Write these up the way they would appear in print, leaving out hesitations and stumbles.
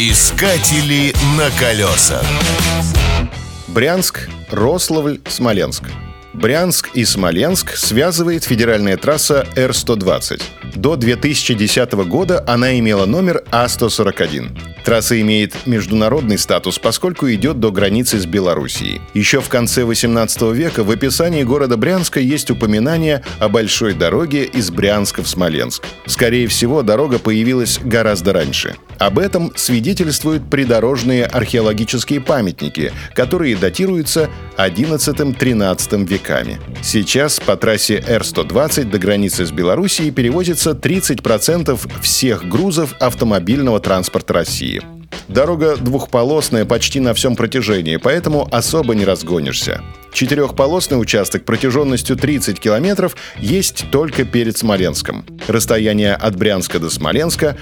Искатели на колесах. Брянск, Рославль, Смоленск. Брянск и Смоленск связывает федеральная трасса Р-120. До 2010 года она имела номер А-141. Трасса имеет международный статус, поскольку идет до границы с Белоруссией. Еще в конце XVIII века в описании города Брянска есть упоминание о большой дороге из Брянска в Смоленск. Скорее всего, дорога появилась гораздо раньше. Об этом свидетельствуют придорожные археологические памятники, которые датируются XI-XIII веками. Сейчас по трассе Р-120 до границы с Белоруссией перевозится 30% всех грузов автомобильного транспорта России. Дорога двухполосная почти на всем протяжении, поэтому особо не разгонишься. Четырехполосный участок протяженностью 30 километров есть только перед Смоленском. Расстояние от Брянска до Смоленска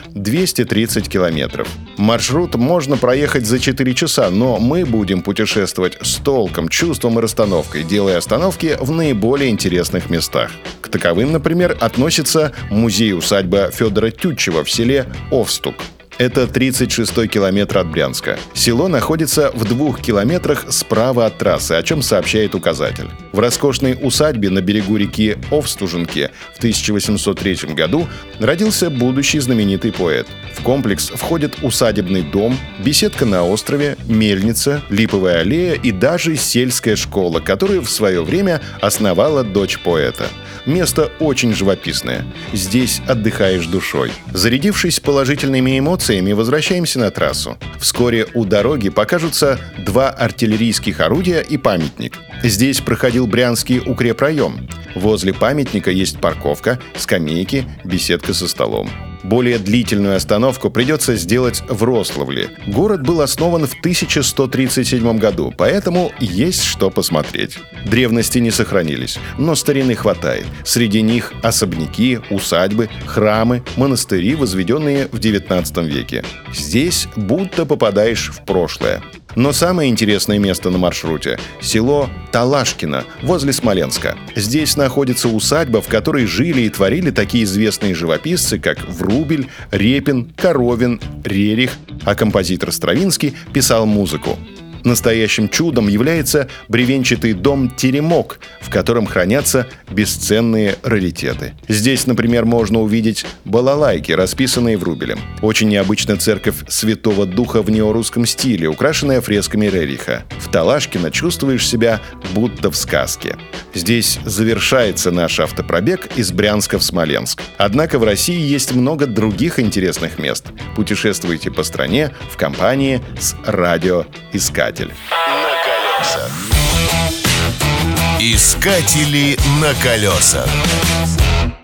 230 километров. Маршрут можно проехать за 4 часа, но мы будем путешествовать с толком, чувством и расстановкой, делая остановки в наиболее интересных местах. К таковым, например, относится музей-усадьба Федора Тютчева в селе Овстук. Это 36-й километр от Брянска. Село находится в 2 километрах справа от трассы, о чем сообщает указатель. В роскошной усадьбе на берегу реки Овстуженки в 1803 году родился будущий знаменитый поэт. В комплекс входят усадебный дом, беседка на острове, мельница, липовая аллея и даже сельская школа, которую в свое время основала дочь поэта. Место очень живописное. Здесь отдыхаешь душой. Зарядившись положительными эмоциями, возвращаемся на трассу. Вскоре у дороги покажутся 2 артиллерийских орудия и памятник. Здесь проходил Брянский укрепрайон. Возле памятника есть парковка, скамейки, беседка со столом. Более длительную остановку придется сделать в Рославле. Город был основан в 1137 году, поэтому есть что посмотреть. Древности не сохранились, но старины хватает. Среди них особняки, усадьбы, храмы, монастыри, возведенные в XIX веке. Здесь будто попадаешь в прошлое. Но самое интересное место на маршруте – село Талашкино, возле Смоленска. Здесь находится усадьба, в которой жили и творили такие известные живописцы, как Врубель, Репин, Коровин, Рерих, а композитор Стравинский писал музыку. Настоящим чудом является бревенчатый дом-теремок, в котором хранятся бесценные раритеты. Здесь, например, можно увидеть балалайки, расписанные Врубелем. Очень необычна церковь Святого Духа в неорусском стиле, украшенная фресками Рериха. В Талашкино чувствуешь себя будто в сказке. Здесь завершается наш автопробег из Брянска в Смоленск. Однако в России есть много других интересных мест. Путешествуйте по стране в компании с Радио Искатель. На колесах. Искатели на колесах.